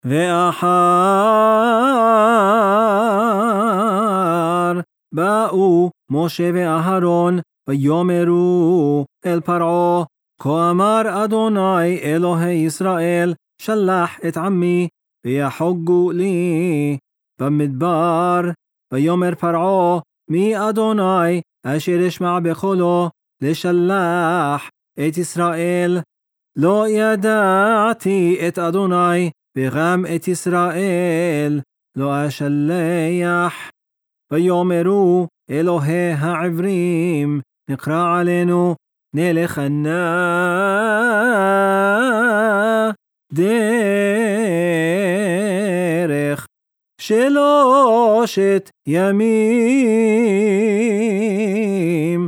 ואחר באו משה ואהרון ויאמרו אל פרעה, כה אמר אדוני אלוהי ישראל, שלח את עמי ויחוגו לי במדבר. ויאמר פרעה, מי אדוני אשר ישמע בקולו לשלח את ישראל? לא ידעתי את אדוני וגם את ישראל לא אשלח. ויאמרו אלוהי העברים, נקרא עלינו נלך נא דרך 3 ימים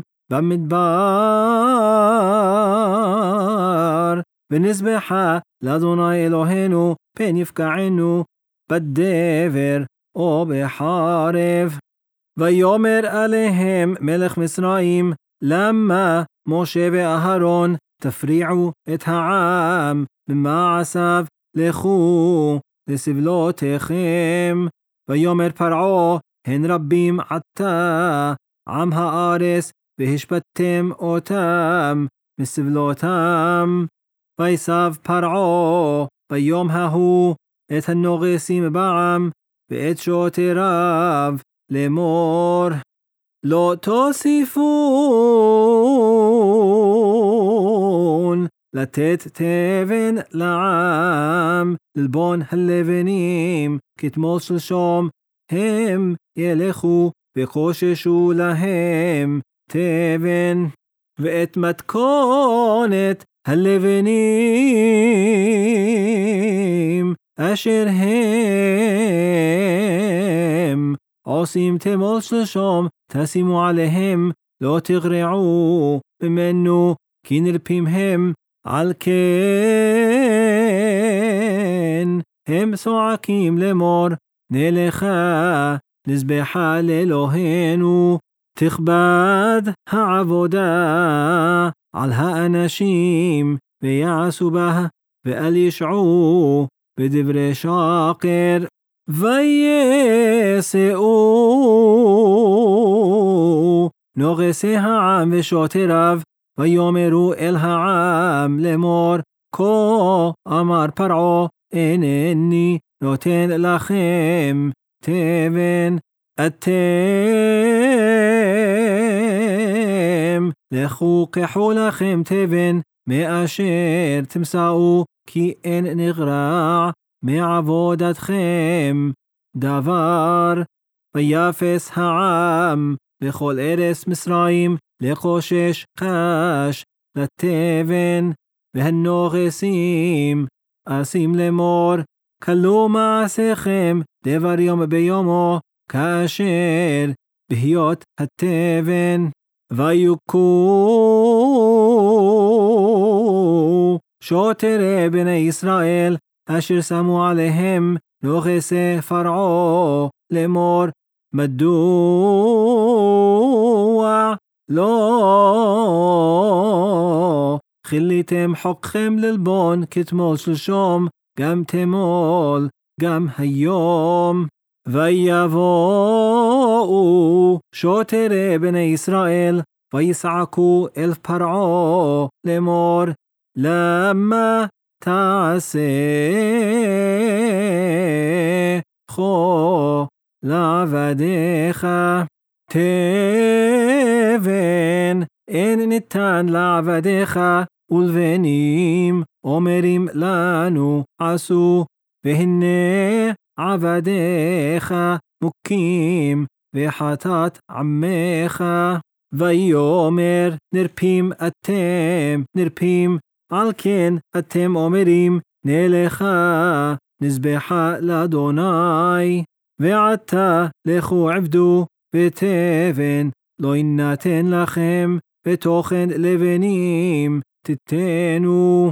במדבר, ונזבחה לאדוני אלוהינו פן יפקענו בדבר או בחרב. ויאמר עליהם מלך מצרים, למה משה ואהרון תפריעו את העם במעשיו? לכו לסבלותיכם. ויאמר פרעה, הן רבים עתה עם הארץ, והשפטתם אותם מסבלותם. ויסב פרעה ביום ההוא את הנוגסים בעם ואת שוטריו לאמור, לא תוסיפון לתת תבן לעם ללבון הלבנים כתמול שלשום, הם ילכו וקוששו להם תבן, ואת מתכונת הלבנים אשר הם עושים תמול שלשום תשימו עליהם, לא תגרעו ממנו, כי נרפים הם. על כן הם צועקים לאמור, נלכה נזבחה לאלוהינו. תכבד העבודה על האנשים ויעשו בה, ואל ישעו בדברי שקר. ויסעו נוגסי העם ושוטריו, ויאמרו אל העם לאמור, כה אמר פרעה, אינני נותן לכם תבן. אתם לכו קחו לכם תבן מאשר תמצאו, כי אין נגרע מעבודתכם דבר. ויפס העם בכל ארץ מצרים לקושש קש לתבן, והנוגסים עשים לאמור, כלו מעשיכם דבר יום ביומו כאשר בהיות התבן. ויוכו שוטרי בני ישראל אשר שמו עליהם נוגסי פרעה לאמור, מדוע לא חיליתם חוקכם ללבון כתמול שלשום, גם תמול גם היום? ויבואו שוטרי בני ישראל ויצעקו אל פרעה לאמור, למה תעשה כה לעבדיך? תבן אין ניתן לעבדיך, ולבנים אומרים לנו עשו, והנה עבדיך מוכים וחטאת עמך. ויאמר, נרפים אתם, נרפים, על כן אתם אומרים, נלכה נזבחה לאדוני. ועתה לכו עבדו ותבן לא יינתן לכם, ותוכן לבנים תתנו.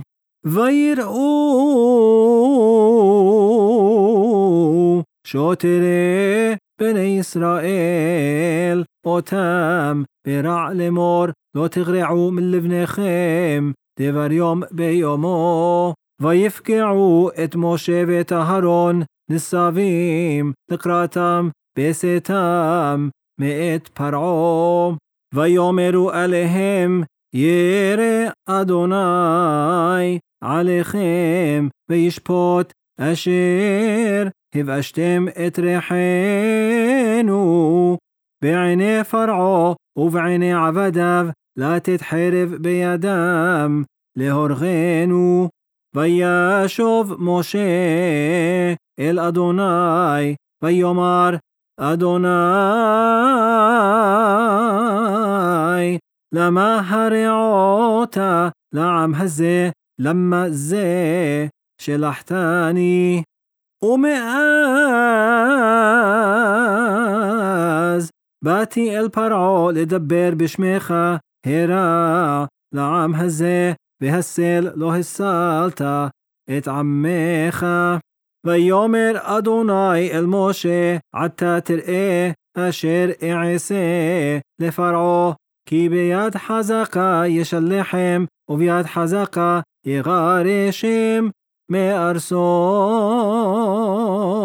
ויראו שוטרי בני ישראל אותם ברע לאמור, לא תגרעו מלבניכם דבר יום ביומו. ויפקעו את משה ואת אהרון ניצבים לקראתם בסתם מאת פרעה. ויאמרו עליהם ירא אדוני עליכם וישפוט אשר הבאשתם את ריחנו בעיני פרעה ובעיני עבדיו לתת חרב בידם להורגנו. וישוב משה אל אדוני ויאמר אדוני למה הרעות לעם הזה למה זה שלחתני. ומאז באתי אל פרעה לדבר בשמך הרע לעם הזה והסל לא הסלת את עמך. ויאמר אדוני אל משה עתה תראה אשר אעשה לפרעה כי ביד חזקה ישלחם וביד חזקה יגרשם מארצו.